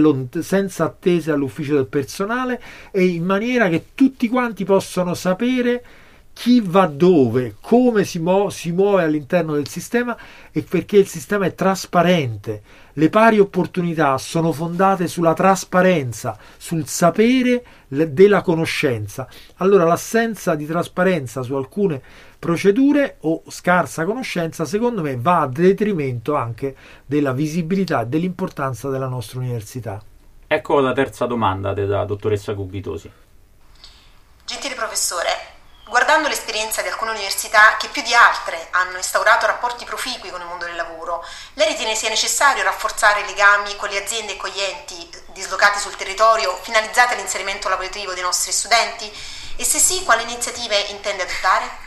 all'ufficio del personale, e in maniera che tutti quanti possano sapere chi va dove, come si muove all'interno del sistema, e perché il sistema è trasparente. Le pari opportunità sono fondate sulla trasparenza, sul sapere della conoscenza. Allora l'assenza di trasparenza su alcune procedure o scarsa conoscenza, secondo me, va a detrimento anche della visibilità e dell'importanza della nostra università. Ecco la terza domanda della dottoressa Gubitosi. Gentile professore, guardando l'esperienza di alcune università che più di altre hanno instaurato rapporti proficui con il mondo del lavoro, lei ritiene sia necessario rafforzare i legami con le aziende e con gli enti dislocati sul territorio finalizzati all'inserimento lavorativo dei nostri studenti? E se sì, quali iniziative intende adottare?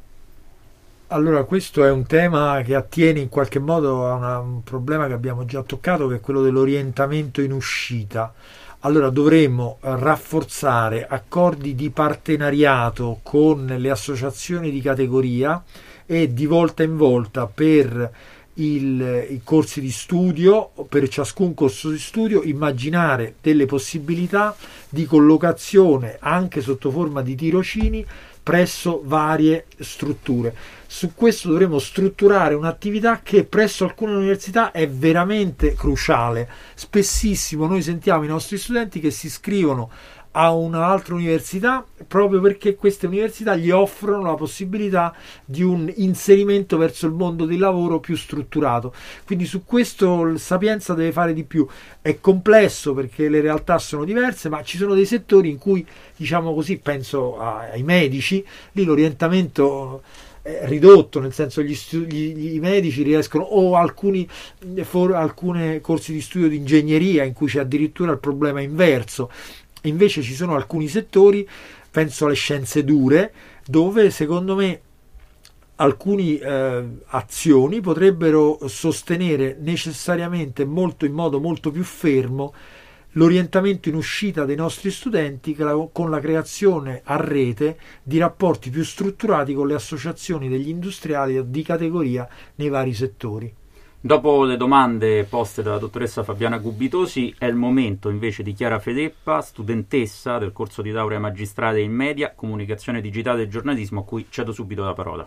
Allora, questo è un tema che attiene in qualche modo a un problema che abbiamo già toccato, che è quello dell'orientamento in uscita. Allora dovremmo rafforzare accordi di partenariato con le associazioni di categoria e di volta in volta per i corsi di studio, per ciascun corso di studio, immaginare delle possibilità di collocazione anche sotto forma di tirocini presso varie strutture. Su questo dovremo strutturare un'attività che presso alcune università è veramente cruciale. Spessissimo noi sentiamo i nostri studenti che si iscrivono a un'altra università, proprio perché queste università gli offrono la possibilità di un inserimento verso il mondo del lavoro più strutturato. Quindi su questo il Sapienza deve fare di più. È complesso perché le realtà sono diverse, ma ci sono dei settori in cui, diciamo così, penso ai medici, lì l'orientamento è ridotto, nel senso i medici riescono, o alcune corsi di studio di ingegneria in cui c'è addirittura il problema inverso. Invece ci sono alcuni settori, penso alle scienze dure, dove secondo me alcune azioni potrebbero sostenere necessariamente in modo molto più fermo l'orientamento in uscita dei nostri studenti con la creazione a rete di rapporti più strutturati con le associazioni degli industriali di categoria nei vari settori. Dopo le domande poste dalla dottoressa Fabiana Gubitosi è il momento invece di Chiara Fedeppa, studentessa del corso di laurea magistrale in media, comunicazione digitale e giornalismo, a cui cedo subito la parola.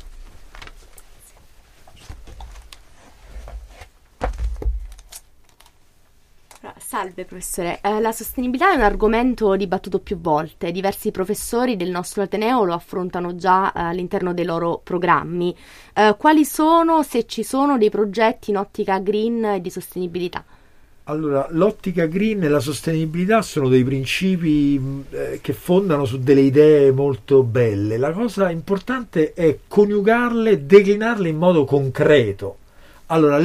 Salve professore, la sostenibilità è un argomento dibattuto più volte, diversi professori del nostro Ateneo lo affrontano già all'interno dei loro programmi. Quali sono, se ci sono, dei progetti in ottica green e di sostenibilità? Allora, l'ottica green e la sostenibilità sono dei principi che fondano su delle idee molto belle. La cosa importante è coniugarle e declinarle in modo concreto. Allora,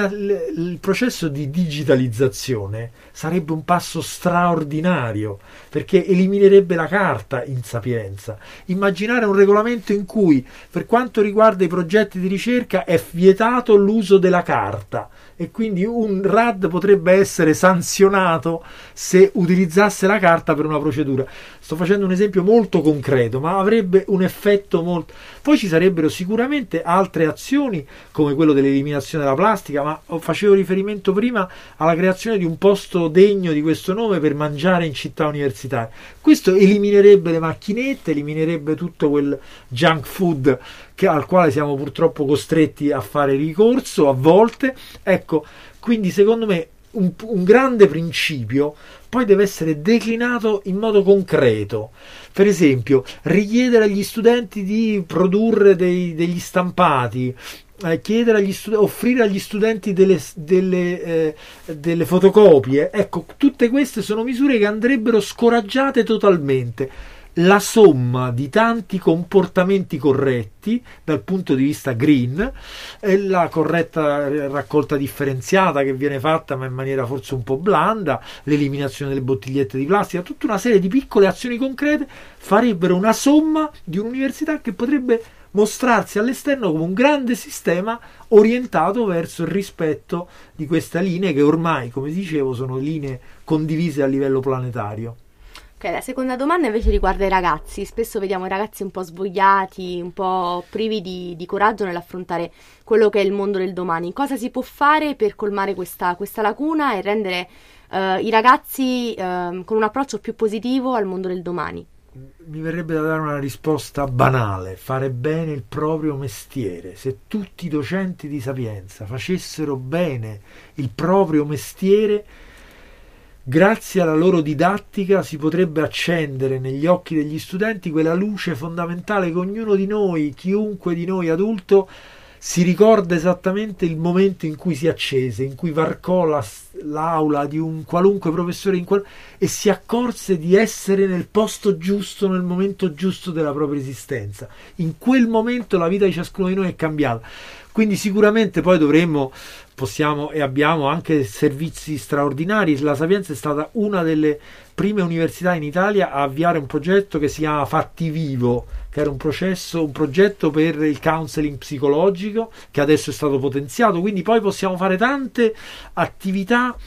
il processo di digitalizzazione sarebbe un passo straordinario, perché eliminerebbe la carta in Sapienza. Immaginare un regolamento in cui, per quanto riguarda i progetti di ricerca, è vietato l'uso della carta, e quindi un RAD potrebbe essere sanzionato se utilizzasse la carta per una procedura. Sto facendo un esempio molto concreto, ma avrebbe un effetto molto... Poi ci sarebbero sicuramente altre azioni, come quello dell'eliminazione della plastica, ma facevo riferimento prima alla creazione di un posto degno di questo nome per mangiare in città universitaria. Questo eliminerebbe le macchinette, eliminerebbe tutto quel junk food al quale siamo purtroppo costretti a fare ricorso a volte. Ecco, quindi secondo me un grande principio poi deve essere declinato in modo concreto. Per esempio, richiedere agli studenti di produrre degli stampati, offrire agli studenti delle fotocopie. Ecco, tutte queste sono misure che andrebbero scoraggiate totalmente. La somma di tanti comportamenti corretti dal punto di vista green, la corretta raccolta differenziata che viene fatta ma in maniera forse un po' blanda, l'eliminazione delle bottigliette di plastica, tutta una serie di piccole azioni concrete farebbero una somma di un'università che potrebbe mostrarsi all'esterno come un grande sistema orientato verso il rispetto di queste linee che ormai, come dicevo, sono linee condivise a livello planetario. Ok, la seconda domanda invece riguarda i ragazzi. Spesso vediamo i ragazzi un po' svogliati, un po' privi di coraggio nell'affrontare quello che è il mondo del domani. Cosa si può fare per colmare questa lacuna e rendere i ragazzi con un approccio più positivo al mondo del domani? Mi verrebbe da dare una risposta banale: fare bene il proprio mestiere. Se tutti i docenti di Sapienza facessero bene il proprio mestiere, grazie alla loro didattica si potrebbe accendere negli occhi degli studenti quella luce fondamentale che ognuno di noi, chiunque di noi adulto, si ricorda esattamente il momento in cui si accese, in cui varcò l'aula di un qualunque professore e si accorse di essere nel posto giusto, nel momento giusto della propria esistenza. In quel momento la vita di ciascuno di noi è cambiata. Quindi sicuramente poi possiamo e abbiamo anche servizi straordinari. La Sapienza è stata una delle prime università in Italia a avviare un progetto che si chiama Fatti Vivo, che era un progetto per il counseling psicologico, che adesso è stato potenziato. Quindi poi possiamo fare tante attività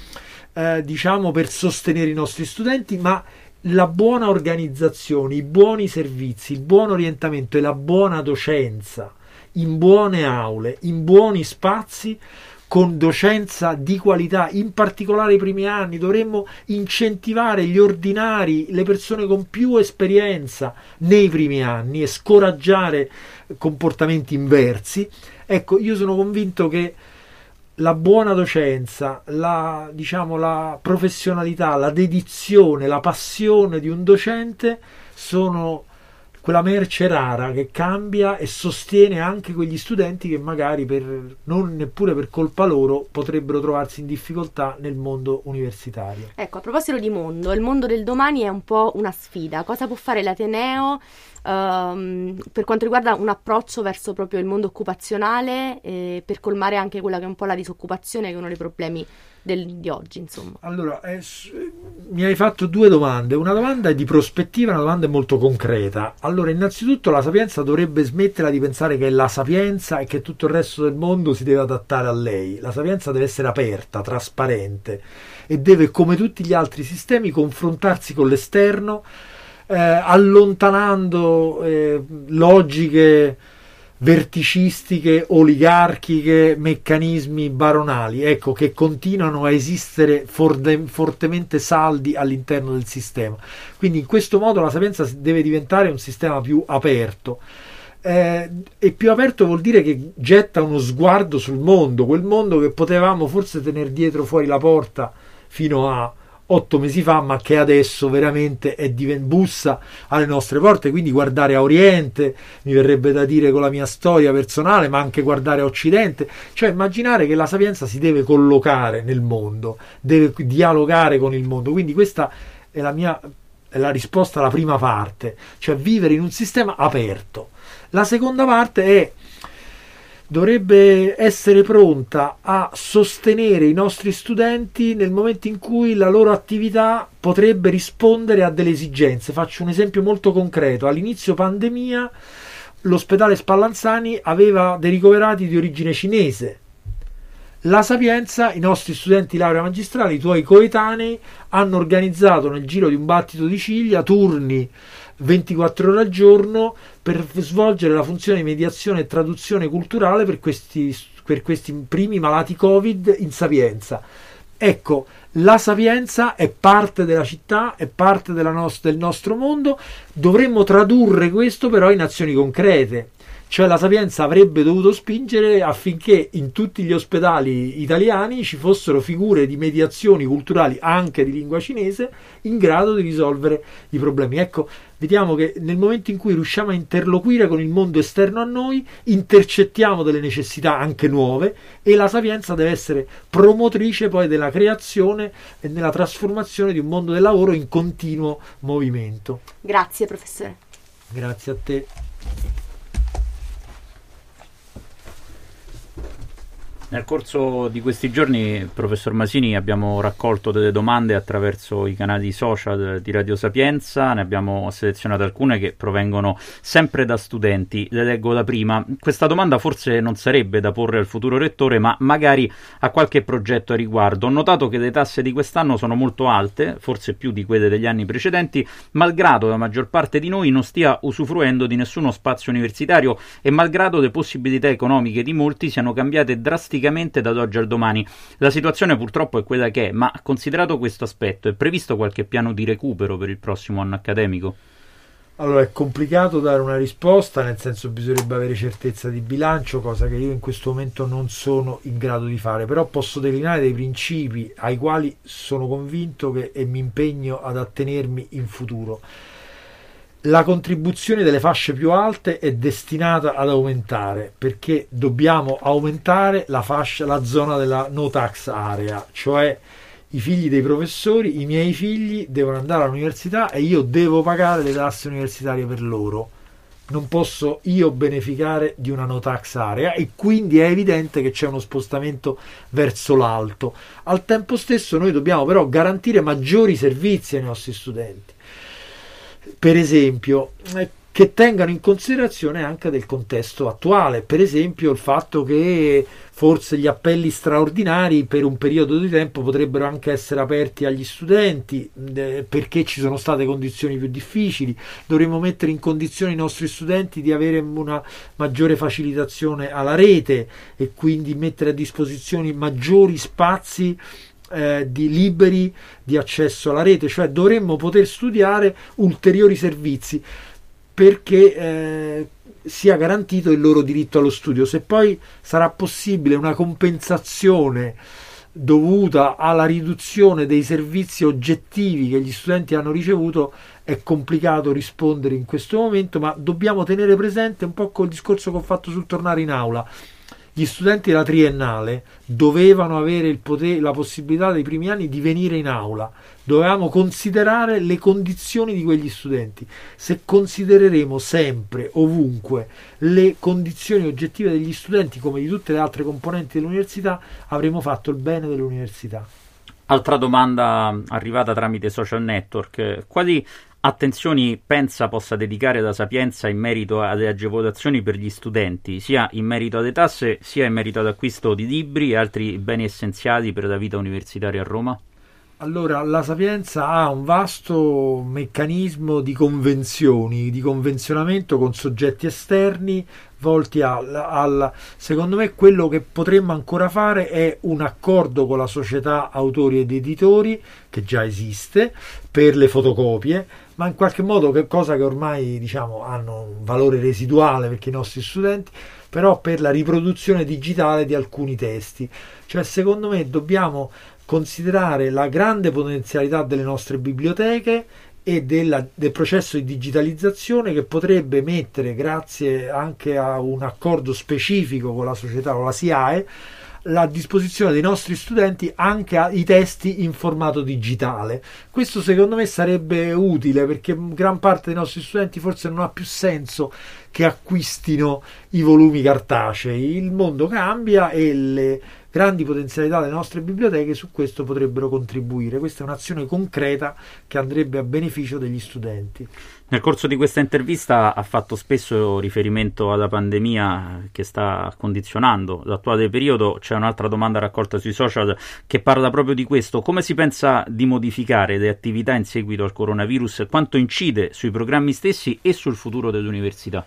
per sostenere i nostri studenti, ma la buona organizzazione, i buoni servizi, il buon orientamento e la buona docenza in buone aule, in buoni spazi, con docenza di qualità, in particolare i primi anni. Dovremmo incentivare gli ordinari, le persone con più esperienza nei primi anni e scoraggiare comportamenti inversi. Ecco, io sono convinto che la buona docenza, la professionalità, la dedizione, la passione di un docente sono quella merce rara che cambia e sostiene anche quegli studenti che magari non neppure per colpa loro potrebbero trovarsi in difficoltà nel mondo universitario. Ecco, a proposito di mondo, il mondo del domani è un po' una sfida. Cosa può fare l'Ateneo per quanto riguarda un approccio verso proprio il mondo occupazionale, per colmare anche quella che è un po' la disoccupazione, che è uno dei problemi di oggi, insomma? Allora, mi hai fatto due domande. Una domanda è di prospettiva, una domanda è molto concreta. Allora, innanzitutto la Sapienza dovrebbe smetterla di pensare che è la Sapienza e che tutto il resto del mondo si deve adattare a lei. La Sapienza deve essere aperta, trasparente e deve, come tutti gli altri sistemi, confrontarsi con l'esterno, allontanando logiche verticistiche, oligarchiche, meccanismi baronali, ecco, che continuano a esistere fortemente saldi all'interno del sistema. Quindi in questo modo la Sapienza deve diventare un sistema più aperto. E più aperto vuol dire che getta uno sguardo sul mondo, quel mondo che potevamo forse tenere dietro fuori la porta fino a 8 mesi fa, ma che adesso veramente bussa alle nostre porte. Quindi guardare a Oriente, mi verrebbe da dire con la mia storia personale, ma anche guardare a Occidente, cioè immaginare che la Sapienza si deve collocare nel mondo, deve dialogare con il mondo. Quindi questa è la risposta alla prima parte, cioè vivere in un sistema aperto. La seconda parte è: dovrebbe essere pronta a sostenere i nostri studenti nel momento in cui la loro attività potrebbe rispondere a delle esigenze. Faccio un esempio molto concreto. All'inizio pandemia l'ospedale Spallanzani aveva dei ricoverati di origine cinese. La Sapienza, i nostri studenti di laurea magistrale, i tuoi coetanei, hanno organizzato nel giro di un battito di ciglia turni 24 ore al giorno per svolgere la funzione di mediazione e traduzione culturale per questi primi malati Covid in Sapienza. Ecco, la Sapienza è parte della città, è parte del nostro mondo. Dovremmo tradurre questo però in azioni concrete. Cioè la Sapienza avrebbe dovuto spingere affinché in tutti gli ospedali italiani ci fossero figure di mediazioni culturali anche di lingua cinese in grado di risolvere i problemi. Ecco, vediamo che nel momento in cui riusciamo a interloquire con il mondo esterno a noi, intercettiamo delle necessità anche nuove, e la Sapienza deve essere promotrice poi della creazione e della trasformazione di un mondo del lavoro in continuo movimento. Grazie professore. Grazie a te. Nel corso di questi giorni, professor Masini, abbiamo raccolto delle domande attraverso i canali social di Radio Sapienza. Ne abbiamo selezionate alcune che provengono sempre da studenti. Le leggo la prima. Questa domanda forse non sarebbe da porre al futuro rettore, ma magari a qualche progetto a riguardo. Ho notato che le tasse di quest'anno sono molto alte, forse più di quelle degli anni precedenti, malgrado la maggior parte di noi non stia usufruendo di nessuno spazio universitario e malgrado le possibilità economiche di molti siano cambiate drasticamente da oggi al domani. La situazione purtroppo è quella che è, ma considerato questo aspetto, è previsto qualche piano di recupero per il prossimo anno accademico? Allora, è complicato dare una risposta, nel senso bisognerebbe avere certezza di bilancio, cosa che io in questo momento non sono in grado di fare, però posso delineare dei principi ai quali sono convinto e mi impegno ad attenermi in futuro. La contribuzione delle fasce più alte è destinata ad aumentare, perché dobbiamo aumentare la zona della no tax area, cioè i figli dei professori, i miei figli devono andare all'università e io devo pagare le tasse universitarie per loro. Non posso io beneficiare di una no tax area, e quindi è evidente che c'è uno spostamento verso l'alto. Al tempo stesso noi dobbiamo però garantire maggiori servizi ai nostri studenti, per esempio, che tengano in considerazione anche del contesto attuale, per esempio il fatto che forse gli appelli straordinari per un periodo di tempo potrebbero anche essere aperti agli studenti, perché ci sono state condizioni più difficili. Dovremmo mettere in condizione i nostri studenti di avere una maggiore facilitazione alla rete e quindi mettere a disposizione maggiori spazi liberi di accesso alla rete, cioè dovremmo poter studiare ulteriori servizi, perché sia garantito il loro diritto allo studio. Se poi sarà possibile una compensazione dovuta alla riduzione dei servizi oggettivi che gli studenti hanno ricevuto, è complicato rispondere in questo momento, ma dobbiamo tenere presente un po' col discorso che ho fatto sul tornare in aula. Gli studenti della triennale dovevano avere la possibilità dei primi anni di venire in aula. Dovevamo considerare le condizioni di quegli studenti. Se considereremo sempre, ovunque, le condizioni oggettive degli studenti come di tutte le altre componenti dell'università, avremo fatto il bene dell'università. Altra domanda arrivata tramite social network: quali attenzioni pensa possa dedicare la Sapienza in merito alle agevolazioni per gli studenti, sia in merito alle tasse, sia in merito all'acquisto di libri e altri beni essenziali per la vita universitaria a Roma? Allora, la Sapienza ha un vasto meccanismo di convenzioni, di convenzionamento con soggetti esterni volti secondo me quello che potremmo ancora fare è un accordo con la società autori ed editori, che già esiste, per le fotocopie, ma in qualche modo cosa che ormai hanno un valore residuale perché i nostri studenti, però per la riproduzione digitale di alcuni testi. Cioè, secondo me dobbiamo considerare la grande potenzialità delle nostre biblioteche e del processo di digitalizzazione che potrebbe mettere, grazie anche a un accordo specifico con la società o la SIAE, a disposizione dei nostri studenti anche i testi in formato digitale. Questo secondo me sarebbe utile, perché gran parte dei nostri studenti forse non ha più senso che acquistino i volumi cartacei. Il mondo cambia e le grandi potenzialità delle nostre biblioteche su questo potrebbero contribuire. Questa è un'azione concreta che andrebbe a beneficio degli studenti. Nel corso di questa intervista ha fatto spesso riferimento alla pandemia che sta condizionando l'attuale periodo. C'è un'altra domanda raccolta sui social che parla proprio di questo: come si pensa di modificare le attività in seguito al coronavirus? Quanto incide sui programmi stessi e sul futuro dell'università?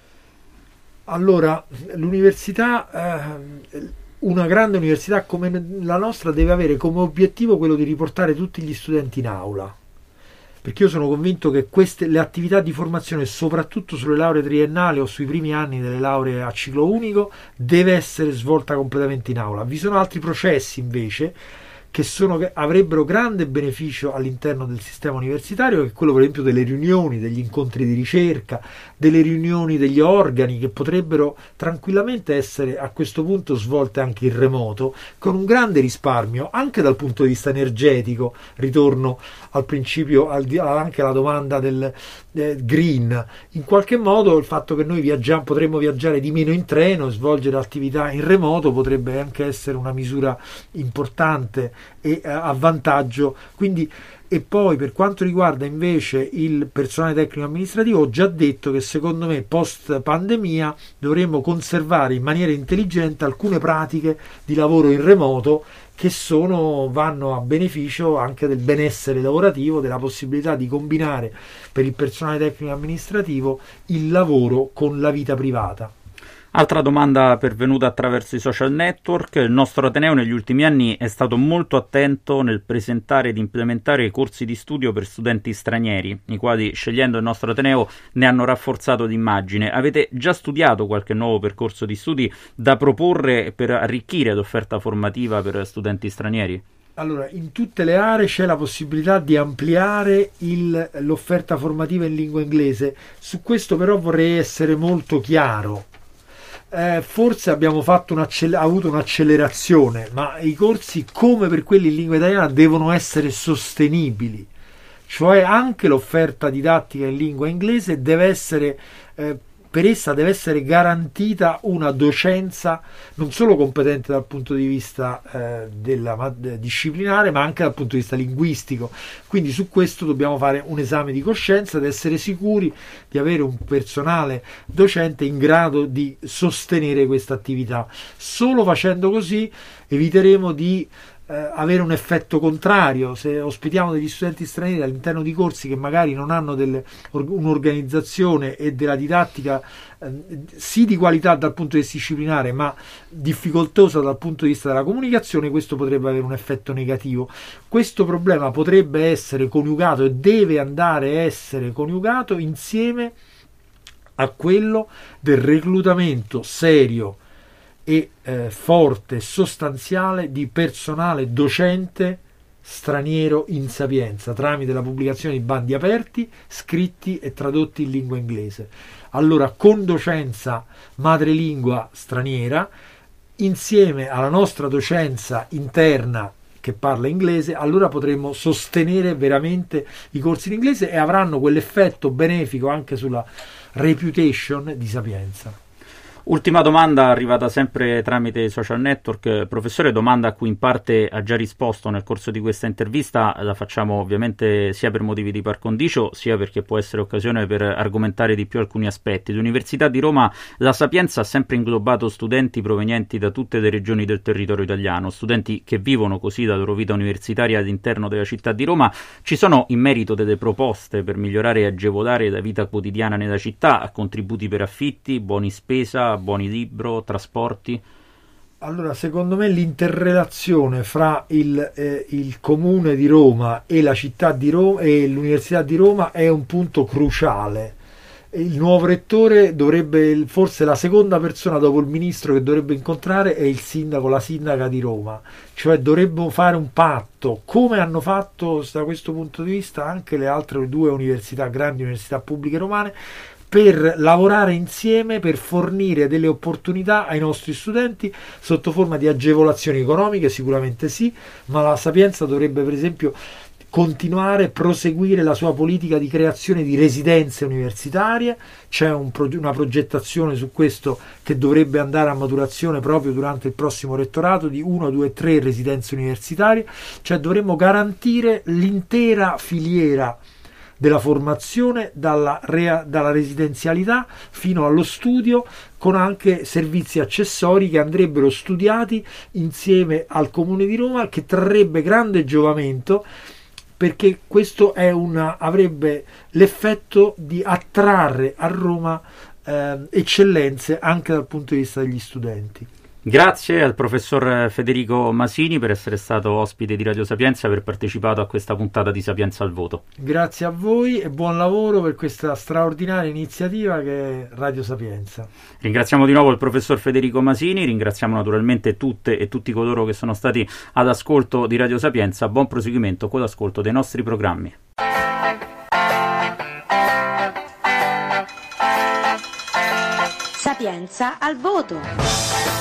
Allora, l'università, una grande università come la nostra, deve avere come obiettivo quello di riportare tutti gli studenti in aula, perché io sono convinto che le attività di formazione, soprattutto sulle lauree triennali o sui primi anni delle lauree a ciclo unico, deve essere svolta completamente in aula. Vi sono altri processi invece che avrebbero grande beneficio all'interno del sistema universitario, che è quello per esempio delle riunioni, degli incontri di ricerca, delle riunioni degli organi, che potrebbero tranquillamente essere a questo punto svolte anche in remoto, con un grande risparmio anche dal punto di vista energetico. Ritorno al principio, anche alla domanda del green. In qualche modo il fatto che noi potremmo viaggiare di meno in treno e svolgere attività in remoto potrebbe anche essere una misura importante e a vantaggio. Quindi, e poi per quanto riguarda invece il personale tecnico amministrativo, ho già detto che secondo me post pandemia dovremmo conservare in maniera intelligente alcune pratiche di lavoro in remoto che vanno a beneficio anche del benessere lavorativo, della possibilità di combinare per il personale tecnico amministrativo il lavoro con la vita privata. Altra domanda pervenuta attraverso i social network: il nostro Ateneo negli ultimi anni è stato molto attento nel presentare ed implementare i corsi di studio per studenti stranieri, i quali, scegliendo il nostro Ateneo, ne hanno rafforzato l'immagine. Avete già studiato qualche nuovo percorso di studi da proporre per arricchire l'offerta formativa per studenti stranieri? Allora, in tutte le aree c'è la possibilità di ampliare l'offerta formativa in lingua inglese. Su questo però vorrei essere molto chiaro. Forse abbiamo avuto un'accelerazione, ma i corsi, come per quelli in lingua italiana, devono essere sostenibili, cioè anche l'offerta didattica in lingua inglese deve essere per essa deve essere garantita una docenza non solo competente dal punto di vista disciplinare, ma anche dal punto di vista linguistico. Quindi su questo dobbiamo fare un esame di coscienza ed essere sicuri di avere un personale docente in grado di sostenere questa attività. Solo facendo così eviteremo di avere un effetto contrario. Se ospitiamo degli studenti stranieri all'interno di corsi che magari non hanno un'organizzazione e della didattica sì di qualità dal punto di vista disciplinare, ma difficoltosa dal punto di vista della comunicazione, questo potrebbe avere un effetto negativo. Questo problema potrebbe essere coniugato e deve andare a essere coniugato insieme a quello del reclutamento serio e forte e sostanziale di personale docente straniero in Sapienza tramite la pubblicazione di bandi aperti, scritti e tradotti in lingua inglese. Allora, con docenza madrelingua straniera, insieme alla nostra docenza interna che parla inglese, allora potremo sostenere veramente i corsi in inglese e avranno quell'effetto benefico anche sulla reputation di Sapienza. Ultima domanda arrivata sempre tramite i social network. Professore, domanda a cui in parte ha già risposto nel corso di questa intervista, la facciamo ovviamente sia per motivi di par condicio, sia perché può essere occasione per argomentare di più alcuni aspetti. L'Università di Roma, la Sapienza, ha sempre inglobato studenti provenienti da tutte le regioni del territorio italiano, studenti che vivono così la loro vita universitaria all'interno della città di Roma. Ci sono in merito delle proposte per migliorare e agevolare la vita quotidiana nella città, contributi per affitti, buoni spesa, buoni libro, trasporti? Allora, secondo me l'interrelazione fra il comune di Roma e la città di Roma e l'Università di Roma è un punto cruciale. Il nuovo rettore dovrebbe, forse la seconda persona dopo il ministro che dovrebbe incontrare è il sindaco, la sindaca di Roma, cioè dovrebbero fare un patto, come hanno fatto da questo punto di vista anche le altre due università, grandi università pubbliche romane, per lavorare insieme, per fornire delle opportunità ai nostri studenti sotto forma di agevolazioni economiche, sicuramente sì, ma la Sapienza dovrebbe per esempio continuare, proseguire la sua politica di creazione di residenze universitarie. C'è una progettazione su questo che dovrebbe andare a maturazione proprio durante il prossimo rettorato di 1, 2, 3 residenze universitarie, cioè dovremmo garantire l'intera filiera della formazione dalla residenzialità fino allo studio, con anche servizi accessori che andrebbero studiati insieme al Comune di Roma, che trarrebbe grande giovamento, perché questo avrebbe l'effetto di attrarre a Roma eccellenze anche dal punto di vista degli studenti. Grazie al professor Federico Masini per essere stato ospite di Radio Sapienza e aver partecipato a questa puntata di Sapienza al Voto. Grazie a voi e buon lavoro per questa straordinaria iniziativa che è Radio Sapienza. Ringraziamo di nuovo il professor Federico Masini, ringraziamo naturalmente tutte e tutti coloro che sono stati ad ascolto di Radio Sapienza. Buon proseguimento con l'ascolto dei nostri programmi. Sapienza al Voto.